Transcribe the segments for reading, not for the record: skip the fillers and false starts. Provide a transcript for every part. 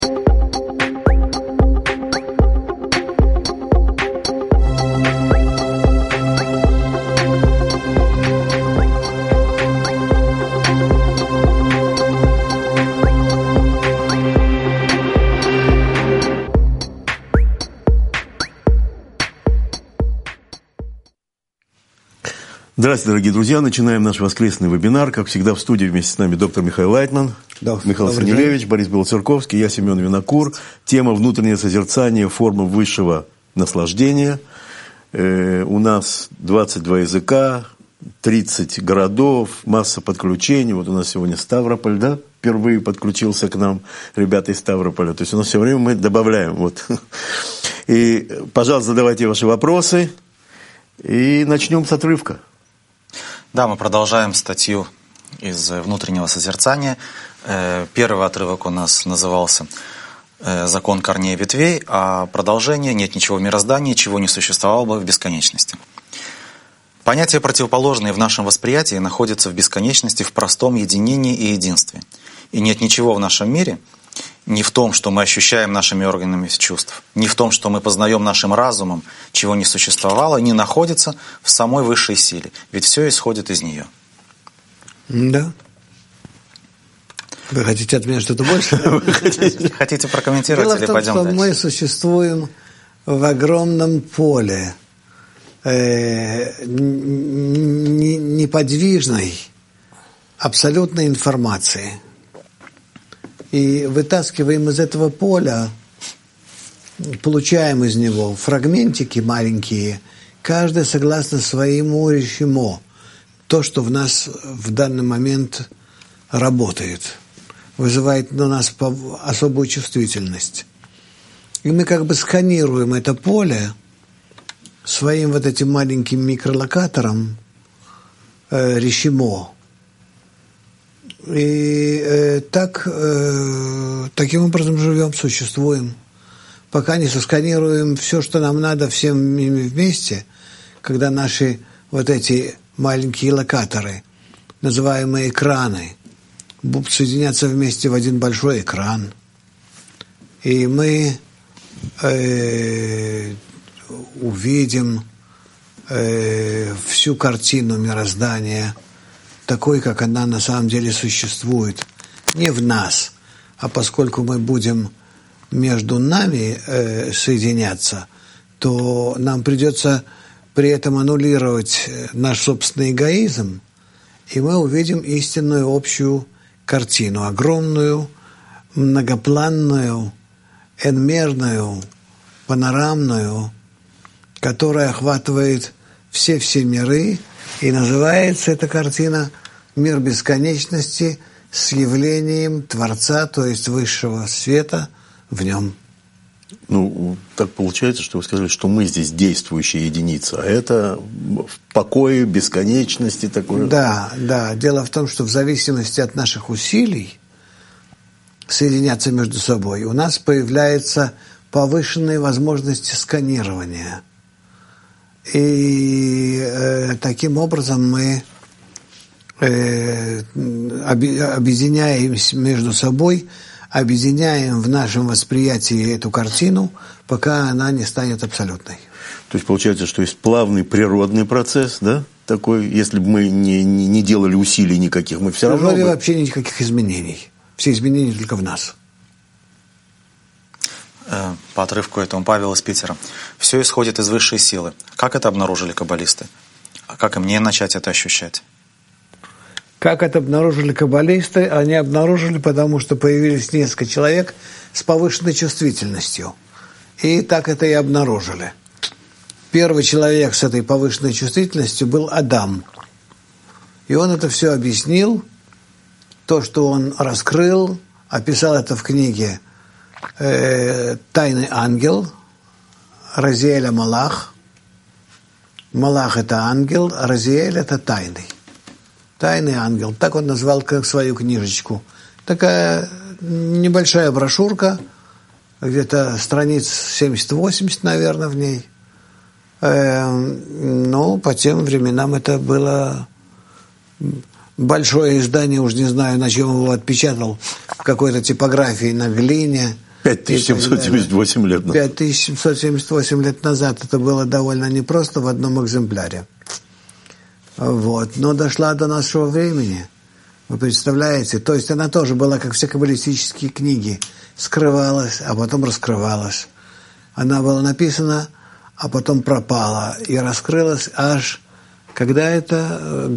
Здравствуйте, дорогие друзья. Начинаем наш воскресный вебинар. Как всегда, в студии вместе с нами доктор Михаил Лайтман, Михаил Санилевич, Борис Белоцерковский, я Семен Винокур. Тема «Внутреннее созерцание. Форма высшего наслаждения». У нас 22 языка, 30 городов, масса подключений. Вот у нас сегодня Ставрополь, да? Впервые подключился к нам ребята из Ставрополя. То есть у нас все время мы добавляем. Вот. И, пожалуйста, задавайте ваши вопросы. И начнем с отрывка. Да, мы продолжаем статью из внутреннего созерцания. Первый отрывок у нас назывался «Закон корней и ветвей», а продолжение «Нет ничего в мироздании, чего не существовало бы в бесконечности». Понятия, противоположные в нашем восприятии, находятся в бесконечности, в простом единении и единстве. И нет ничего в нашем мире, не в том, что мы ощущаем нашими органами чувств, не в том, что мы познаем нашим разумом, чего не существовало, не находится в самой высшей силе. Ведь все исходит из нее. Да. Вы хотите от меня что-то больше? Хотите прокомментировать или пойдем дальше? Дело в том, что мы существуем в огромном поле неподвижной, абсолютной информации. И вытаскиваем из этого поля, получаем из него фрагментики маленькие, каждый согласно своему решимо, то, что в нас в данный момент работает, вызывает на нас особую чувствительность. И мы как бы сканируем это поле своим вот этим маленьким микролокатором решимо. И таким образом живем, существуем. Пока не сосканируем все, что нам надо всем вместе, когда наши вот эти маленькие локаторы, называемые экраны, будут соединяться вместе в один большой экран. И мы увидим всю картину мироздания, такой, как она на самом деле существует. Не в нас, а поскольку мы будем между нами соединяться, то нам придется при этом аннулировать наш собственный эгоизм, и мы увидим истинную общую картину, огромную, многопланную, энмерную, панорамную, которая охватывает все миры, и называется эта картина «Мир бесконечности с явлением Творца, то есть высшего света в нем». Ну, так получается, что вы сказали, что мы здесь действующая единица, а это в покое, бесконечности такое. Да. Дело в том, что в зависимости от наших усилий соединяться между собой, у нас появляются повышенные возможности сканирования. И таким образом мы объединяемся между собой, объединяем в нашем восприятии эту картину, пока она не станет абсолютной. То есть получается, что есть плавный природный процесс, да? Такой, если бы мы не делали усилий никаких, мы все равно... В вообще никаких изменений. Все изменения только в нас. По отрывку этому Павел из Питера. Все исходит из высшей силы. Как это обнаружили каббалисты? А как и мне начать это ощущать? Как это обнаружили каббалисты? Они обнаружили, потому что появились несколько человек с повышенной чувствительностью. И так это и обнаружили. Первый человек с этой повышенной чувствительностью был Адам. И он это все объяснил. То, что он раскрыл, описал это в книге «Тайный ангел», Разиэля Малах. Малах – это ангел, Разиэль – это тайный. Тайный ангел. Так он назвал как свою книжечку. Такая небольшая брошюрка, где-то страниц 70-80, наверное, в ней. Но по тем временам это было большое издание, уж не знаю, на чем его отпечатал, в какой-то типографии, на глине, 5778 лет назад. 5778 лет назад это было довольно непросто в одном экземпляре. Вот. Но дошла до нашего времени. Вы представляете? То есть она тоже была, как все каббалистические книги, скрывалась, а потом раскрывалась. Она была написана, а потом пропала и раскрылась аж когда это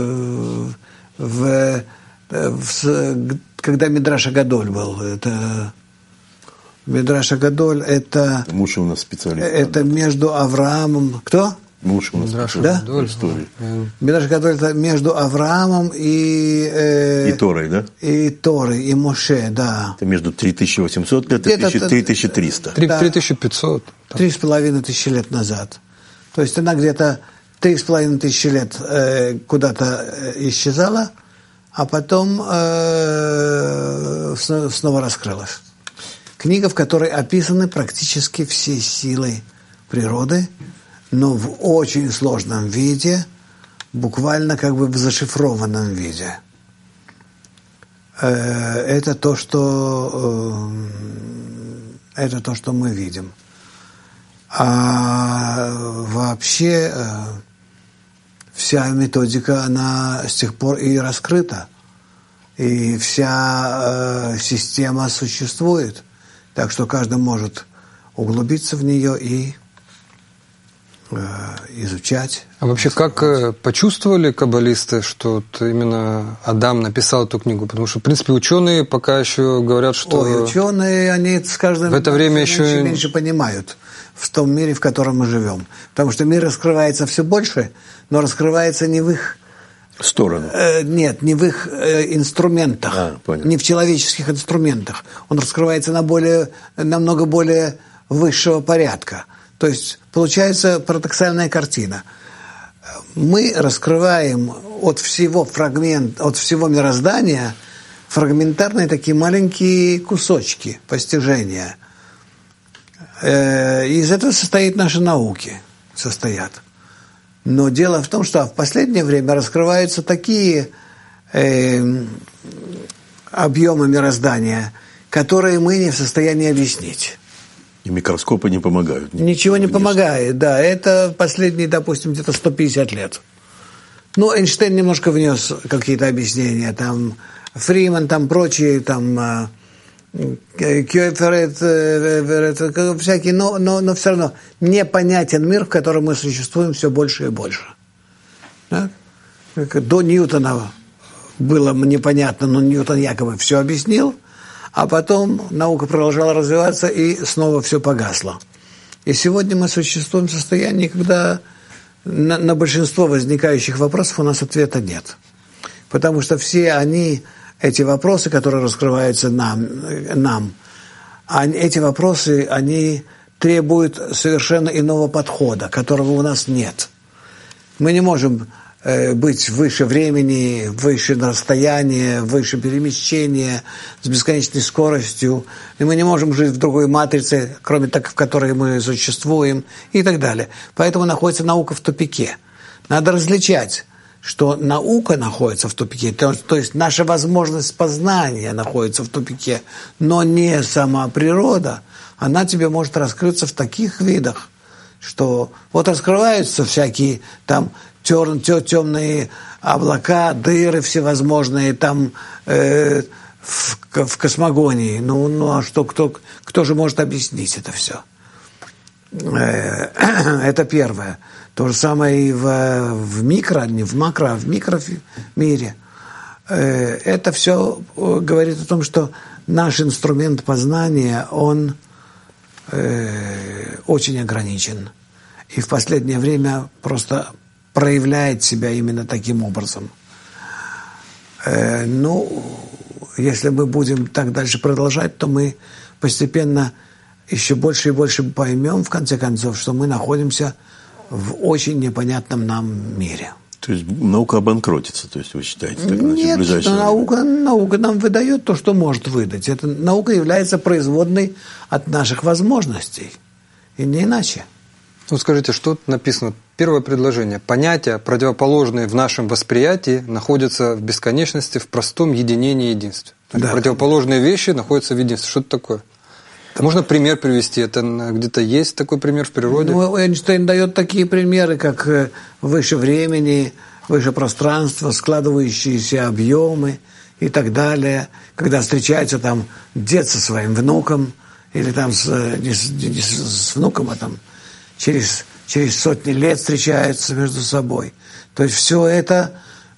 когда Мидраш Агадоль был. Это Мидраш Агадоль, это муж у нас специалист. Это между Авраамом. Кто? Муж у нас да? истории. Мидраш Агадоль это между Авраамом и Торой, да? И Торой, и Моше, да. Это между 3800 лет и 3300. 3500. 3,5 лет назад. То есть она где-то 3500 лет куда-то исчезала, а потом снова раскрылась. Книга, в которой описаны практически все силы природы, но в очень сложном виде, буквально как бы в зашифрованном виде. Это то, что мы видим. А вообще вся методика, она с тех пор и раскрыта. И вся система существует. Так что каждый может углубиться в нее и изучать. А вообще, как почувствовали каббалисты, что именно Адам написал эту книгу? Потому что, в принципе, ученые пока еще говорят, что... ученые, они с каждым в это время еще меньше понимают в том мире, в котором мы живем. Потому что мир раскрывается все больше, но раскрывается не в их сторону. Нет, не в их инструментах, не в человеческих инструментах. Он раскрывается намного более высшего порядка. То есть получается парадоксальная картина. Мы раскрываем от всего мироздания фрагментарные такие маленькие кусочки постижения. Из этого состоят наши науки. Но дело в том, что в последнее время раскрываются такие объемы мироздания, которые мы не в состоянии объяснить. И микроскопы не помогают. Ничего не помогает, да. Это последние, допустим, где-то 150 лет. Ну, Эйнштейн немножко внес какие-то объяснения, там, Фриман, там, прочие, там, Кёйферет, всякие, но все равно непонятен мир, в котором мы существуем все больше и больше. Да? До Ньютона было непонятно, но Ньютон якобы все объяснил, а потом наука продолжала развиваться, и снова все погасло. И сегодня мы существуем в состоянии, когда на большинство возникающих вопросов у нас ответа нет. Потому что все эти вопросы, которые раскрываются нам, эти вопросы, они требуют совершенно иного подхода, которого у нас нет. Мы не можем быть выше времени, выше расстояния, выше перемещения, с бесконечной скоростью. И мы не можем жить в другой матрице, кроме той, в которой мы существуем, и так далее. Поэтому находится наука в тупике. Надо различать, что наука находится в тупике, то есть наша возможность познания находится в тупике, но не сама природа. Она тебе может раскрыться в таких видах, что вот раскрываются всякие там темные облака, дыры всевозможные там в космогонии. Ну а что, кто же может объяснить это все? Это первое. То же самое и в микро, не в макро, а в микромире. Это все говорит о том, что наш инструмент познания, он очень ограничен. И в последнее время просто проявляет себя именно таким образом. Если мы будем так дальше продолжать, то мы постепенно еще больше и больше поймем, в конце концов, что мы находимся в очень непонятном нам мире. То есть наука обанкротится, то есть вы считаете? Так, нет, наука нам выдает то, что может выдать. Эта наука является производной от наших возможностей. И не иначе. Ну, скажите, что тут написано? Первое предложение. Понятия, противоположные в нашем восприятии, находятся в бесконечности, в простом единении и единстве. Да. Противоположные вещи находятся в единстве. Что это такое? Можно пример привести? Это где-то есть такой пример в природе? Ну, Эйнштейн дает такие примеры, как выше времени, выше пространства, складывающиеся объемы и так далее. Когда встречается там дед со своим внуком, или там не с внуком, а там через сотни лет встречаются между собой. То есть все это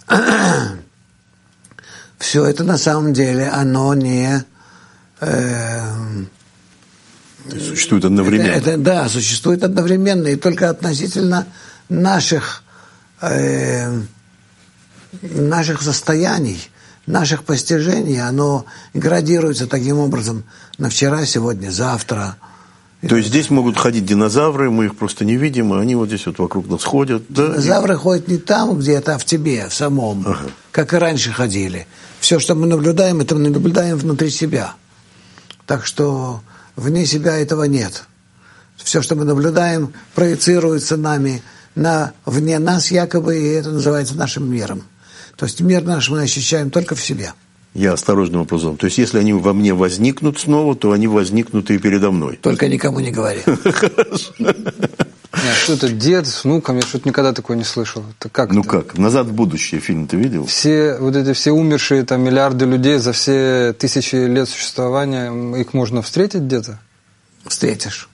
на самом деле, оно не... Существует одновременно. Да, существует одновременно, и только относительно наших состояний, наших постижений, оно градируется таким образом на вчера, сегодня, завтра. То есть здесь могут ходить динозавры, мы их просто не видим, а они вот здесь вот вокруг нас ходят. Да? Динозавры ходят не там где-то, а в тебе, в самом, как и раньше ходили. Все, что мы наблюдаем, это мы наблюдаем внутри себя. Так что вне себя этого нет. Все, что мы наблюдаем, проецируется нами вне нас якобы, и это называется нашим миром. То есть мир наш мы ощущаем только в себе. Я осторожным вопросом. То есть если они во мне возникнут снова, то они возникнут и передо мной. Только никому не говори. Нет, что это дед с внуком, я что-то никогда такое не слышал. Это как? Ну как? «Назад в будущее» фильм ты видел? Все умершие там миллиарды людей за все тысячи лет существования, их можно встретить где-то? Встретишь.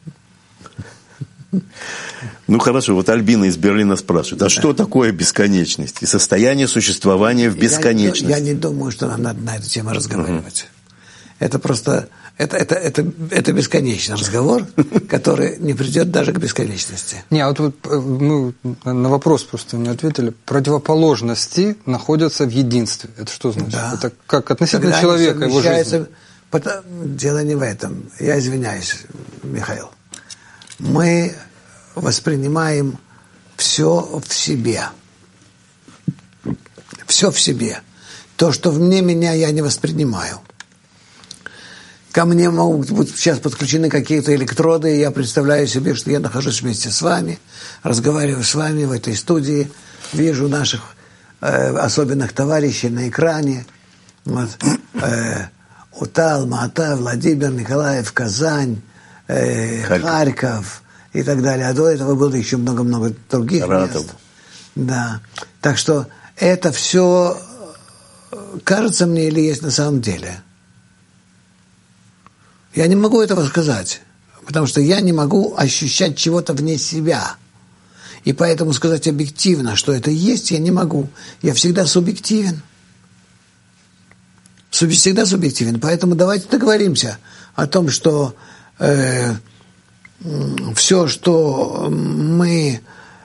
Ну хорошо, вот Альбина из Берлина спрашивает, а что такое бесконечность и состояние существования в бесконечности? Я не думаю, что нам надо на эту тему разговаривать. Это просто, это бесконечный разговор, который не придет даже к бесконечности. Не, а вот мы на вопрос просто не ответили. Противоположности находятся в единстве. Это что значит? Да. Это как относительно Когда человека, его жизни? Дело не в этом. Я извиняюсь, Михаил. Мы воспринимаем все в себе. Все в себе. То, что вне меня, я не воспринимаю. Ко мне могут быть сейчас подключены какие-то электроды, и я представляю себе, что я нахожусь вместе с вами, разговариваю с вами в этой студии, вижу наших особенных товарищей на экране. Вот, Ута, Алма-Ата, Владимир, Николаев, Казань, Харьков и так далее. А до этого было еще много-много других мест. Да. Так что это все кажется мне или есть на самом деле. Я не могу этого сказать, потому что я не могу ощущать чего-то вне себя. И поэтому сказать объективно, что это есть, я не могу. Я всегда субъективен. Всегда субъективен. Поэтому давайте договоримся о том, что все, что мы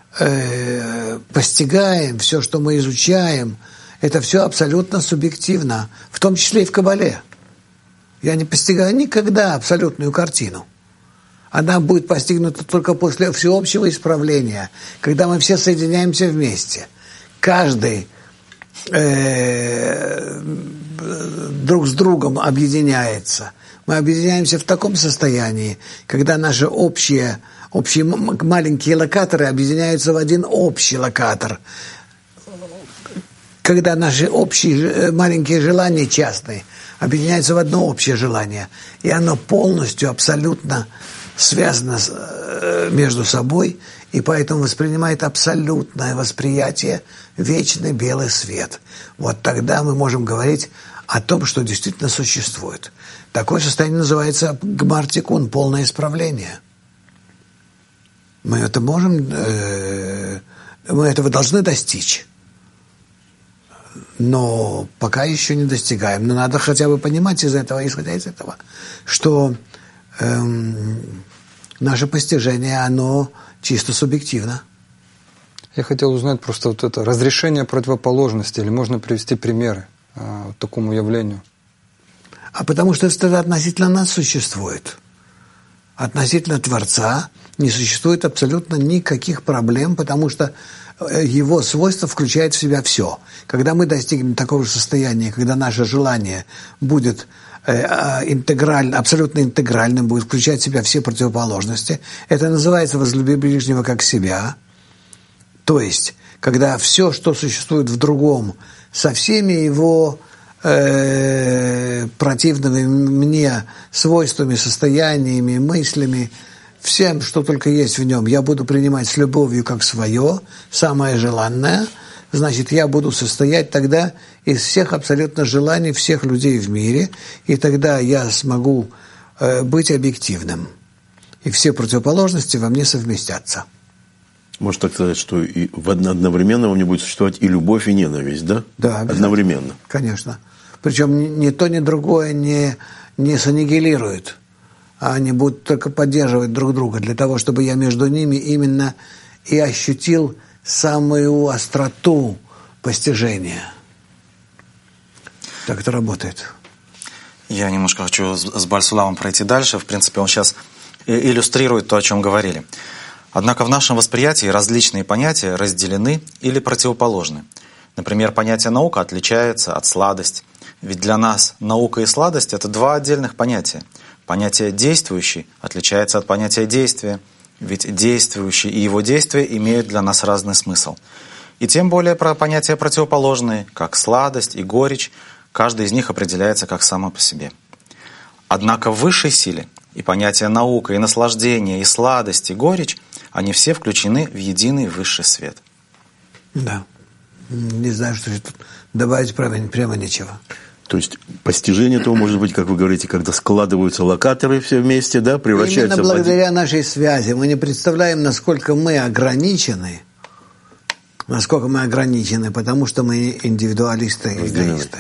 постигаем, все, что мы изучаем, это все абсолютно субъективно, в том числе и в Кабале. Я не постигаю никогда абсолютную картину. Она будет постигнута только после всеобщего исправления, когда мы все соединяемся вместе. Каждый друг с другом объединяется. Мы объединяемся в таком состоянии, когда наши общие маленькие локаторы объединяются в один общий локатор. Когда наши общие маленькие желания частные объединяются в одно общее желание. И оно полностью, абсолютно связано между собой, и поэтому воспринимает абсолютное восприятие вечный белый свет. Вот тогда мы можем говорить о том, что действительно существует. Такое состояние называется гмар-тикун, полное исправление. Мы это можем, мы этого должны достичь. Но пока еще не достигаем. Но надо хотя бы понимать исходя из этого, что наше постижение, оно чисто субъективно. Я хотел узнать просто вот это разрешение противоположности, или можно привести примеры такому явлению? А потому что это относительно нас существует. Относительно Творца не существует абсолютно никаких проблем, потому что его свойства включают в себя все. Когда мы достигнем такого же состояния, когда наше желание будет абсолютно интегральным, будет включать в себя все противоположности, это называется «возлюби ближнего как себя». То есть, когда все, что существует в другом, со всеми его противными мне свойствами, состояниями, мыслями, всем, что только есть в нем, я буду принимать с любовью как свое, самое желанное, значит, я буду состоять тогда из всех абсолютно желаний всех людей в мире, и тогда я смогу быть объективным. И все противоположности во мне совместятся. Можно так сказать, что и одновременно у меня будет существовать и любовь, и ненависть, да? Да, одновременно. Конечно. Причем ни то, ни другое не саннигилирует, а они будут только поддерживать друг друга для того, чтобы я между ними именно и ощутил самую остроту постижения. Так это работает. Я немножко хочу с Баль-Суламом пройти дальше. В принципе, он сейчас иллюстрирует то, о чем говорили. Однако в нашем восприятии различные понятия разделены или противоположны. Например, понятие «наука» отличается от «сладость». Ведь для нас наука и сладость – это два отдельных понятия. Понятие «действующий» отличается от понятия «действия». Ведь действующий и его действия имеют для нас разный смысл. И тем более про понятия противоположные, как сладость и горечь, каждый из них определяется как само по себе. Однако в высшей силе и понятия наука, и наслаждение, и сладость, и горечь, они все включены в единый высший свет. Да. Не знаю, что тут добавить прямо нечего. То есть постижение этого может быть, как вы говорите, когда складываются локаторы все вместе, да, превращаются именно благодаря нашей связи. Мы не представляем, насколько мы ограничены, потому что мы индивидуалисты и эгоисты.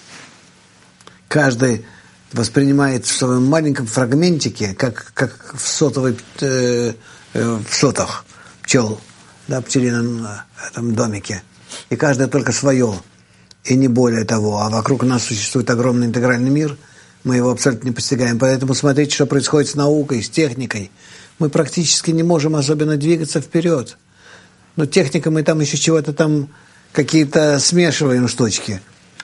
Каждый воспринимает в своем маленьком фрагментике, как в сотах пчел, да, пчелином этом домике. И каждый только свое, и не более того. А вокруг нас существует огромный интегральный мир, мы его абсолютно не постигаем. Поэтому смотрите, что происходит с наукой, с техникой. Мы практически не можем особенно двигаться вперед. Но техника, мы там еще чего-то там, какие-то смешиваем штучки.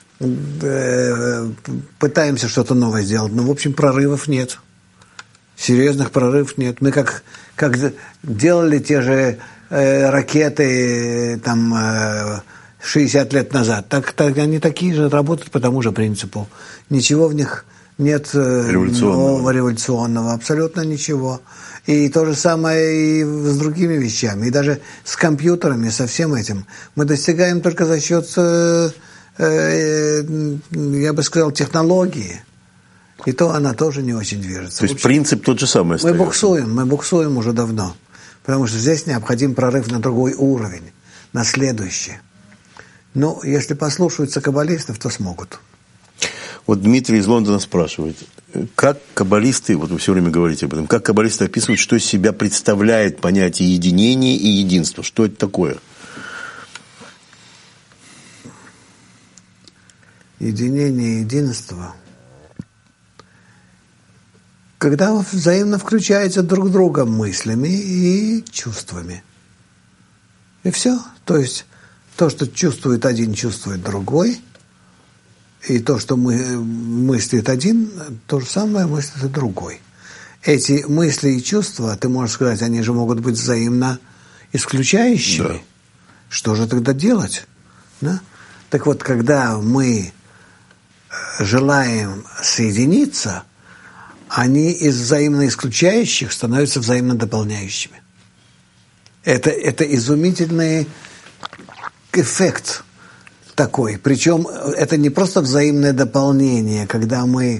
Пытаемся что-то новое сделать. Но, в общем, прорывов нет. Серьезных прорывов нет. Мы как делали те же ракеты там 60 лет назад, так они такие же работают по тому же принципу. Ничего в них нет нового, революционного, абсолютно ничего. И то же самое и с другими вещами, и даже с компьютерами, со всем этим. Мы достигаем только за счет, я бы сказал, технологии. И то она тоже не очень движется. То есть принцип тот же самый остается. Мы буксуем уже давно. Потому что здесь необходим прорыв на другой уровень, на следующий. Но если послушаются каббалистов, то смогут. Вот Дмитрий из Лондона спрашивает, как каббалисты, вот вы все время говорите об этом, как каббалисты описывают, что из себя представляет понятие единения и единства? Что это такое? Единение и единство. Когда взаимно включаются друг друга мыслями и чувствами. И все. То есть то, что чувствует один, чувствует другой. И то, что мыслит один, то же самое мыслит и другой. Эти мысли и чувства, ты можешь сказать, они же могут быть взаимно исключающими. Да. Что же тогда делать? Да? Так вот, когда мы желаем соединиться, они из взаимно исключающих становятся взаимно дополняющими. Это изумительный эффект такой. Причем это не просто взаимное дополнение, когда мы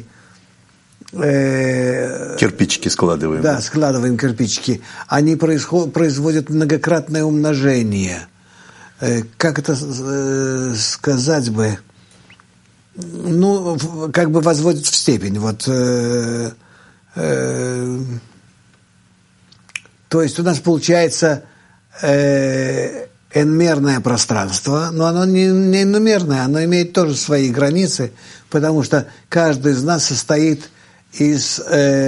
кирпичики складываем. Да, складываем кирпичики. Они производят многократное умножение. Как это сказать бы? Ну, как бы возводят в степень. Вот, то есть у нас получается n-мерное пространство, но оно не n-мерное, оно имеет тоже свои границы, потому что каждый из нас состоит из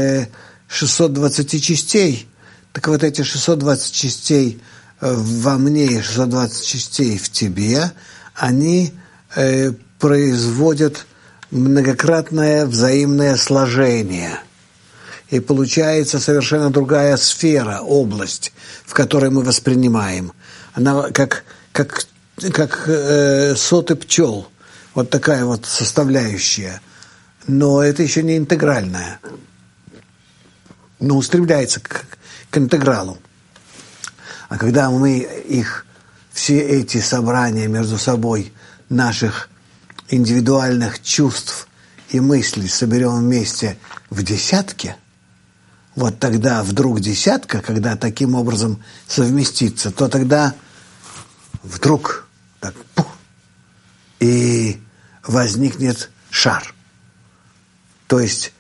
620 частей. Так вот эти 620 частей во мне и 620 частей в тебе, они производят многократное взаимное сложение. И получается совершенно другая сфера, область, в которой мы воспринимаем. Она как соты пчел. Вот такая вот составляющая. Но это еще не интегральная. Но устремляется к интегралу. А когда мы все эти собрания между собой наших индивидуальных чувств и мыслей соберем вместе в десятке, вот тогда вдруг десятка, когда таким образом совместится, то тогда вдруг так, пух, и возникнет шар. То есть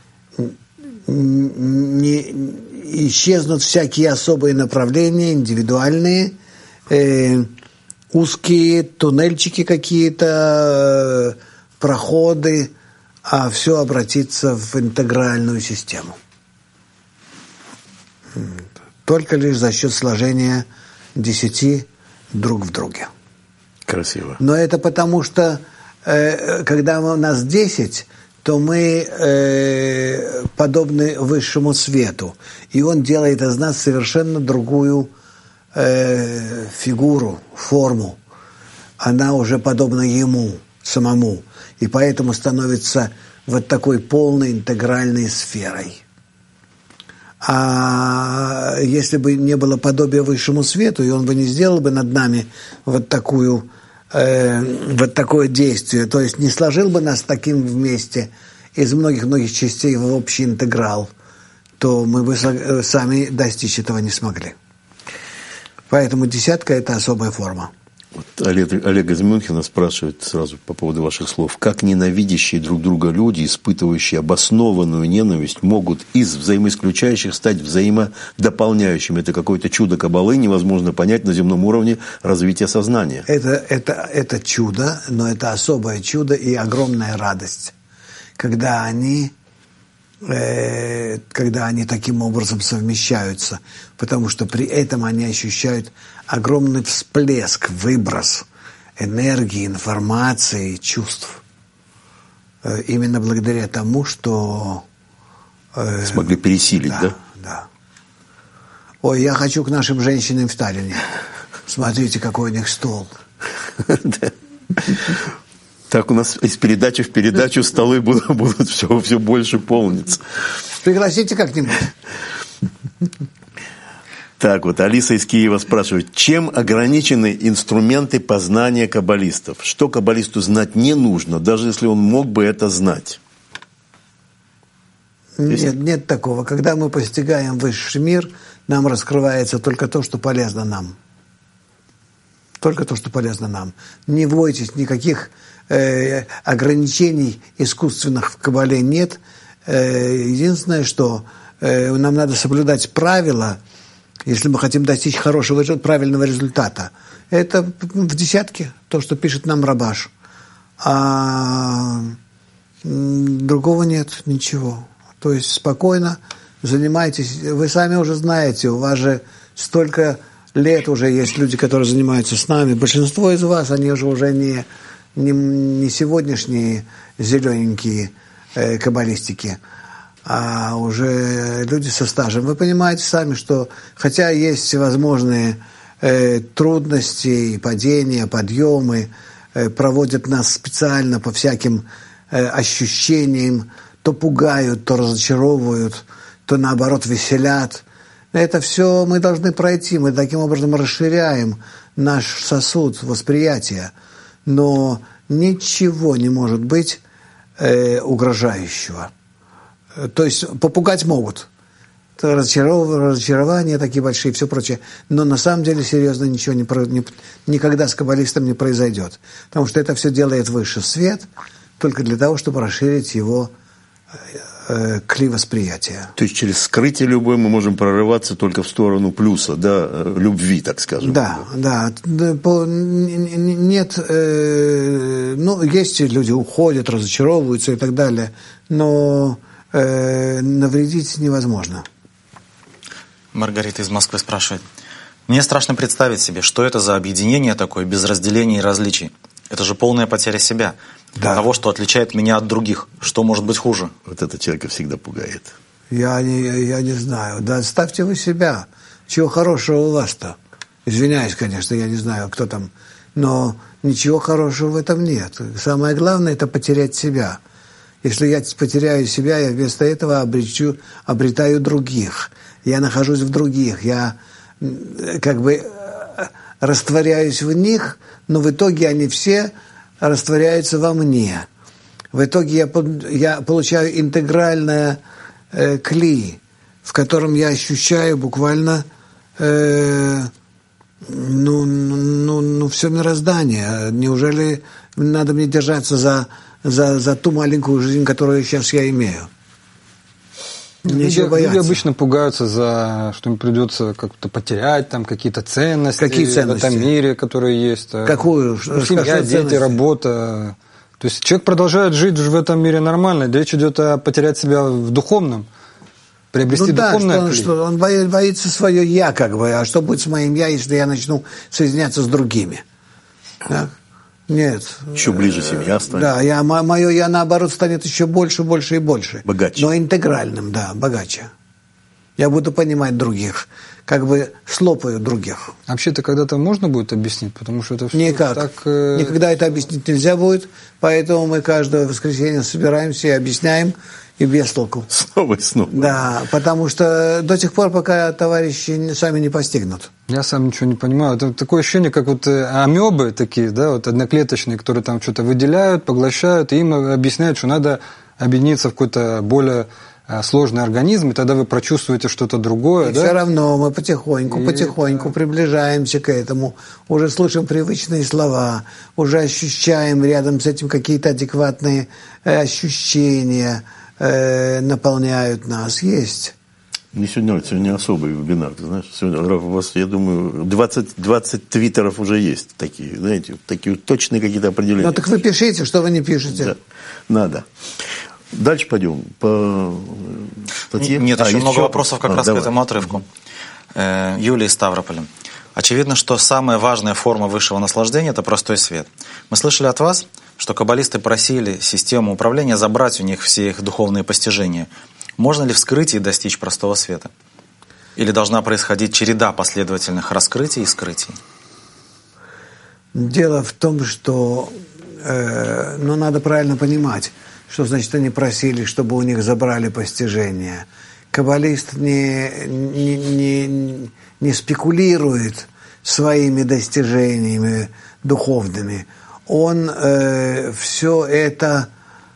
исчезнут всякие особые направления, индивидуальные, узкие туннельчики какие-то, проходы, а все обратится в интегральную систему. Только лишь за счет сложения 10 друг в друге. Красиво. Но это потому, что когда у нас 10, то мы подобны высшему свету. И он делает из нас совершенно другую фигуру, форму. Она уже подобна ему самому. И поэтому становится вот такой полной интегральной сферой. А если бы не было подобия высшему свету, и он бы не сделал бы над нами вот такое действие, то есть не сложил бы нас таким вместе из многих-многих частей в общий интеграл, то мы бы сами достичь этого не смогли. Поэтому десятка – это особая форма. Вот Олег из Мюнхена спрашивает сразу по поводу ваших слов. Как ненавидящие друг друга люди, испытывающие обоснованную ненависть, могут из взаимоисключающих стать взаимодополняющими? Это какое-то чудо Каббалы, невозможно понять на земном уровне развития сознания. Это чудо, но это особое чудо и огромная радость, когда они таким образом совмещаются, потому что при этом они ощущают огромный всплеск, выброс энергии, информации, чувств. Именно благодаря тому, что... Смогли пересилить, да? Да. Ой, я хочу к нашим женщинам в Таллине. Смотрите, какой у них стол. Так у нас из передачи в передачу столы будут все больше полниться. Пригласите как-нибудь. Так вот, Алиса из Киева спрашивает, чем ограничены инструменты познания каббалистов? Что каббалисту знать не нужно, даже если он мог бы это знать? Нет такого. Когда мы постигаем высший мир, нам раскрывается только то, что полезно нам. Только то, что полезно нам. Не бойтесь, никаких ограничений искусственных в Каббале нет. Единственное, что нам надо соблюдать правила, если мы хотим достичь хорошего, правильного результата. Это в десятке, то, что пишет нам Рабаш. А другого нет, ничего. То есть спокойно занимайтесь. Вы сами уже знаете, у вас же столько лет уже есть люди, которые занимаются с нами. Большинство из вас, они уже не сегодняшние зелененькие каббалистики, а уже люди со стажем. Вы понимаете сами, что хотя есть всевозможные трудности, падения, подъемы, проводят нас специально по всяким ощущениям, то пугают, то разочаровывают, то наоборот веселят. Это все мы должны пройти, мы таким образом расширяем наш сосуд восприятия. Но ничего не может быть угрожающего. То есть попугать могут. Разочарования такие большие, все прочее. Но на самом деле серьезно ничего никогда с каббалистом не произойдет. Потому что это все делает высший свет только для того, чтобы расширить его кли восприятия. То есть через скрытие любое мы можем прорываться только в сторону плюса, да, любви, так скажем. Да. Нет, есть люди уходят, разочаровываются и так далее, но навредить невозможно. Маргарита из Москвы спрашивает. Мне страшно представить себе, что это за объединение такое, без разделений и различий. Это же полная потеря себя. Да. Того, что отличает меня от других. Что может быть хуже? Вот это человека всегда пугает. Я не знаю. Да оставьте вы себя. Чего хорошего у вас-то? Извиняюсь, конечно, я не знаю, кто там но ничего хорошего в этом нет. Самое главное – это потерять себя. Если я потеряю себя, я вместо этого обретаю других. Я нахожусь в других, я как бы растворяюсь в них, но в итоге они все растворяются во мне. В итоге я получаю интегральное кли, в котором я ощущаю буквально все мироздание. Неужели надо мне держаться за ту маленькую жизнь, которую сейчас я имею? Люди обычно пугаются, что им придется как-то потерять там какие-то ценности, в этом мире, которые есть. Какую? Семья, дети, работа. То есть человек продолжает жить в этом мире нормально. Речь идет о потерять себя в духовном, приобрести духовное. Что он боится свое «я», как бы. А что будет с моим «я», если я начну соединяться с другими? Так? Нет. Еще ближе семья станет. Да, мое «я», наоборот, станет еще больше, больше и больше. Богаче. Но интегральным, да, богаче. Я буду понимать других, как бы слопаю других. Вообще-то когда-то можно будет объяснить, потому что это все никак. Так... Никогда это объяснить нельзя будет, поэтому мы каждое воскресенье собираемся и объясняем, и без толку. Снова и снова. Да, потому что до тех пор, пока товарищи сами не постигнут. Я сам ничего не понимаю. Это такое ощущение, как вот амебы такие, да, вот одноклеточные, которые там что-то выделяют, поглощают, и им объясняют, что надо объединиться в какой-то более сложный организм, и тогда вы прочувствуете что-то другое. И да? Все равно мы потихоньку приближаемся к этому, уже слышим привычные слова, уже ощущаем рядом с этим какие-то адекватные ощущения, наполняют нас. Есть. Сегодня особый вебинар, ты знаешь. Сегодня, у вас, я думаю, 20 твиттеров уже есть такие, знаете, такие точные какие-то определения. Ну так вы пишите, что вы не пишете. Да, надо. Дальше пойдем по статье. Нет, еще много вопросов как раз давай. К этому отрывку. Юлия из Ставрополя. Очевидно, что самая важная форма высшего наслаждения – это простой свет. Мы слышали от вас, что каббалисты просили систему управления забрать у них все их духовные постижения. Можно ли вскрыть и достичь простого света? Или должна происходить череда последовательных раскрытий и скрытий? Дело в том, что надо правильно понимать, что значит они просили, чтобы у них забрали постижение. Каббалист не спекулирует своими достижениями духовными. Он все это...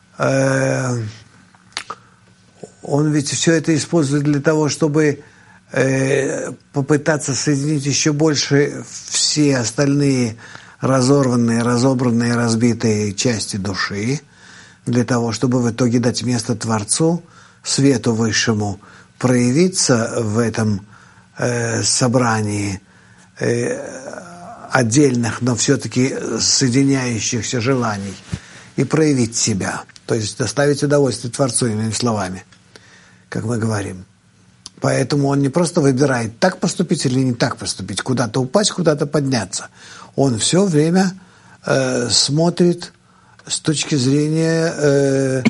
Он ведь все это использует для того, чтобы попытаться соединить еще больше все остальные разорванные, разобранные, разбитые части души, для того, чтобы в итоге дать место Творцу, Свету Высшему, проявиться в этом собрании отдельных, но все-таки соединяющихся желаний и проявить себя, то есть доставить удовольствие Творцу, иными словами, как мы говорим. Поэтому он не просто выбирает, так поступить или не так поступить, куда-то упасть, куда-то подняться. Он все время смотрит с точки зрения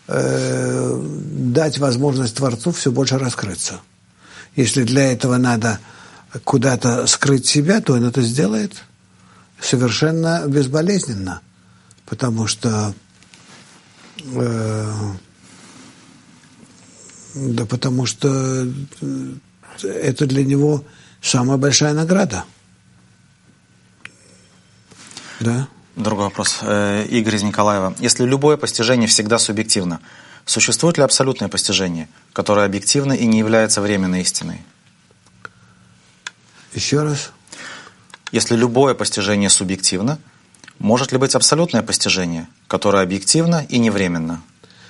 дать возможность Творцу все больше раскрыться. Если для этого надо куда-то скрыть себя, то он это сделает совершенно безболезненно, потому что это для него самая большая награда. Да? Другой вопрос. Игорь из Николаева. Если любое постижение всегда субъективно, существует ли абсолютное постижение, которое объективно и не является временной истиной? Еще раз. Если любое постижение субъективно, может ли быть абсолютное постижение, которое объективно и не временно?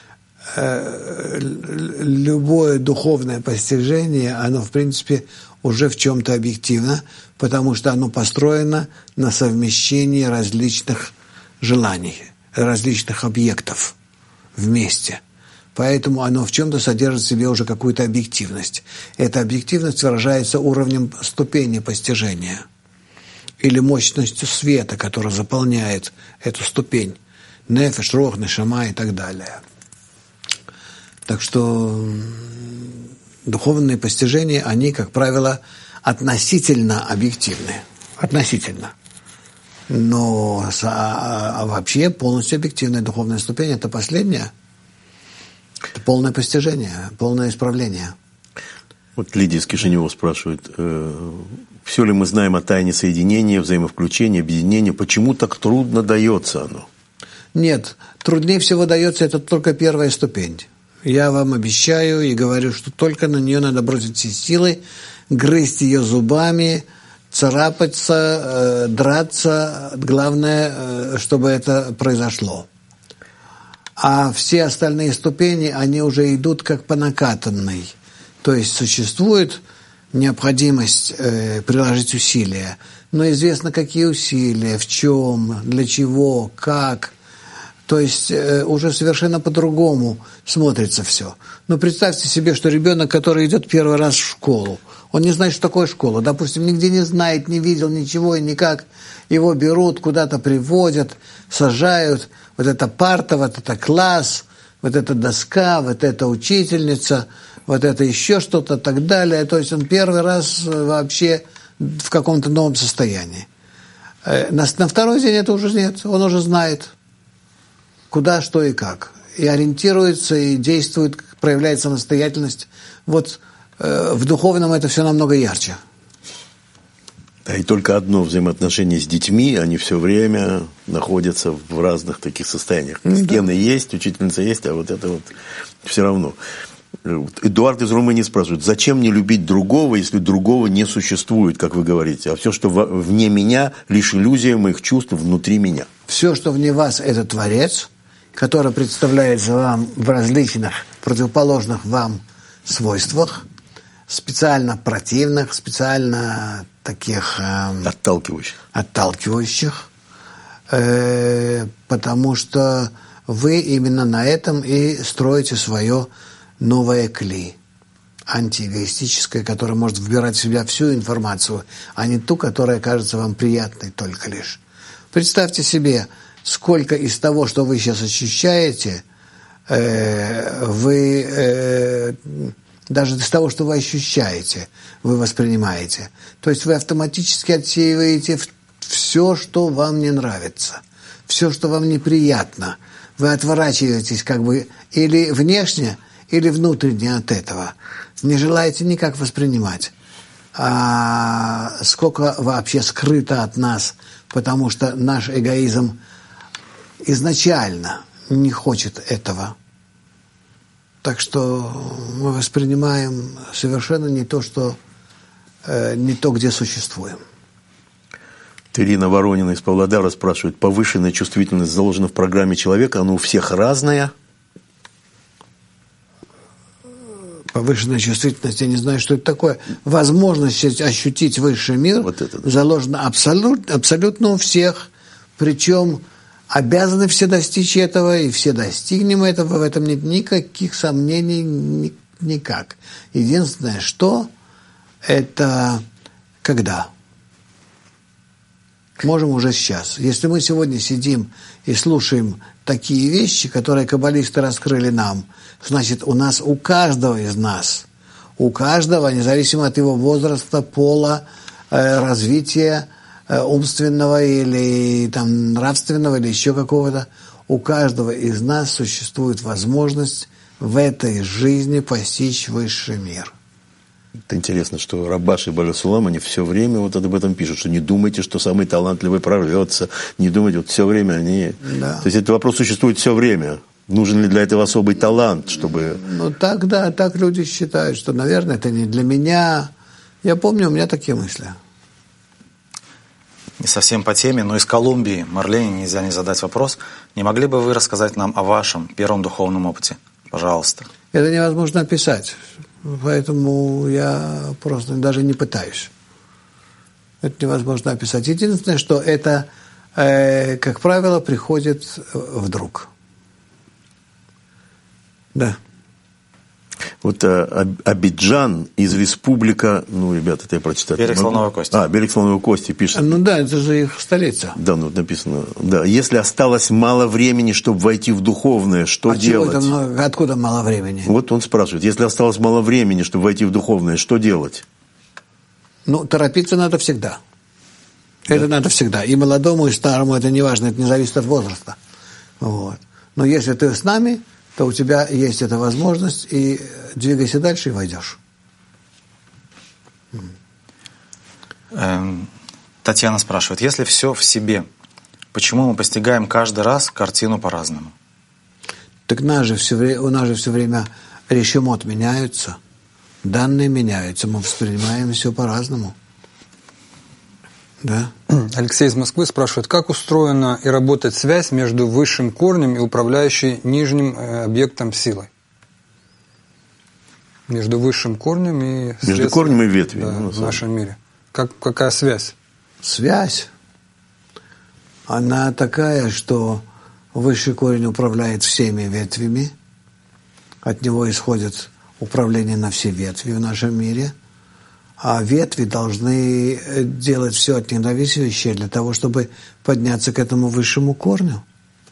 Любое духовное постижение, оно, в принципе, уже в чем-то объективно, потому что оно построено на совмещении различных желаний, различных объектов вместе. Поэтому оно в чем-то содержит в себе уже какую-то объективность. Эта объективность выражается уровнем ступени постижения или мощностью света, который заполняет эту ступень. Нефеш, рох, нешама и так далее. Так что духовные постижения, они, как правило, относительно объективны. Относительно. Но вообще полностью объективная духовная ступень – это последняя. Это полное постижение, полное исправление. Вот Лидия из Кишинева спрашивает, все ли мы знаем о тайне соединения, взаимовключения, объединения, почему так трудно дается оно? Нет, труднее всего дается это только первая ступень. Я вам обещаю и говорю, что только на нее надо бросить все силы, грызть ее зубами, царапаться, драться. Главное, чтобы это произошло. А все остальные ступени, они уже идут как по накатанной. То есть существует необходимость приложить усилия. Но известно, какие усилия, в чем, для чего, как. То есть уже совершенно по-другому смотрится все. Но представьте себе, что ребенок, который идет первый раз в школу, он не знает, что такое школа. Допустим, нигде не знает, не видел ничего и никак. Его берут, куда-то приводят, сажают. Вот эта парта, вот это класс, вот эта доска, вот эта учительница, вот это еще что-то и так далее. То есть он первый раз вообще в каком-то новом состоянии. На второй день это уже нет. Он уже знает, куда, что и как. И ориентируется, и действует, проявляет самостоятельность. Вот в духовном это все намного ярче. Да, и только одно взаимоотношение с детьми, они все время находятся в разных таких состояниях. Стены есть, учительница есть, а вот это вот все равно. Эдуард из Румынии спрашивает, зачем мне любить другого, если другого не существует, как вы говорите, а все, что вне меня, лишь иллюзия моих чувств внутри меня. Все, что вне вас, это Творец, который представляется вам в различных противоположных вам свойствах, специально противных, специально таких отталкивающих, потому что вы именно на этом и строите свое новое кли, антиэгоистическое, которое может вбирать в себя всю информацию, а не ту, которая кажется вам приятной только лишь. Представьте себе, сколько из того, что вы сейчас ощущаете, вы даже из того, что вы ощущаете, вы воспринимаете. То есть вы автоматически отсеиваете все, что вам не нравится, все, что вам неприятно. Вы отворачиваетесь как бы или внешне, или внутренне от этого. Не желаете никак воспринимать. А сколько вообще скрыто от нас, потому что наш эгоизм изначально не хочет этого. Так что мы воспринимаем совершенно не то, где существуем. Ирина Воронина из Павлодара спрашивает, повышенная чувствительность заложена в программе человека, она у всех разная? Повышенная чувствительность, я не знаю, что это такое. Возможность ощутить высший мир вот заложена абсолютно у всех. Причем обязаны все достичь этого, и все достигнем этого. В этом нет никаких сомнений, никак. Единственное, что это когда. Можем уже сейчас. Если мы сегодня сидим и слушаем такие вещи, которые каббалисты раскрыли нам, значит, у каждого из нас, у каждого, независимо от его возраста, пола, развития умственного или там, нравственного или еще какого-то, у каждого из нас существует возможность в этой жизни постичь высший мир. Это интересно, что Рабаш и Бааль Сулам, они все время вот об этом пишут, что не думайте, что самый талантливый прорвется, не думайте, вот все время они... Да. То есть этот вопрос существует все время. Нужен ли для этого особый талант, чтобы... Ну так, да, так люди считают, что, наверное, это не для меня. Я помню, у меня такие мысли. Не совсем по теме, но из Колумбии, Марлене, нельзя не задать вопрос. Не могли бы вы рассказать нам о вашем первом духовном опыте? Пожалуйста. Это невозможно описать. Поэтому я просто даже не пытаюсь. Это невозможно описать. Единственное, что это, как правило, приходит вдруг. Да. Вот Абиджан из республика, ну, ребята, это я прочитать. Берег Слоновой Кости. Берег Слоновой Кости пишет. Ну да, это же их столица. Да, ну вот написано. Да, если осталось мало времени, чтобы войти в духовное, что делать? Откуда мало времени? Вот он спрашивает, если осталось мало времени, чтобы войти в духовное, что делать? Ну, торопиться надо всегда. Это надо всегда. И молодому, и старому, это не важно, это не зависит от возраста. Вот. Но если ты с нами, то у тебя есть эта возможность, и двигайся дальше и войдешь. Татьяна спрашивает, если все в себе, почему мы постигаем каждый раз картину по-разному? Так у нас же все время решимот меняются, данные меняются, мы воспринимаем все по-разному. Да? Алексей из Москвы спрашивает, как устроена и работает связь между высшим корнем и управляющей нижним объектом силой? Между высшим корнем и... Между корнем и ветвью. Да, в нашем мире. Какая связь? Связь, она такая, что высший корень управляет всеми ветвями, от него исходит управление на все ветви в нашем мире, а ветви должны делать все от них зависящее для того, чтобы подняться к этому высшему корню,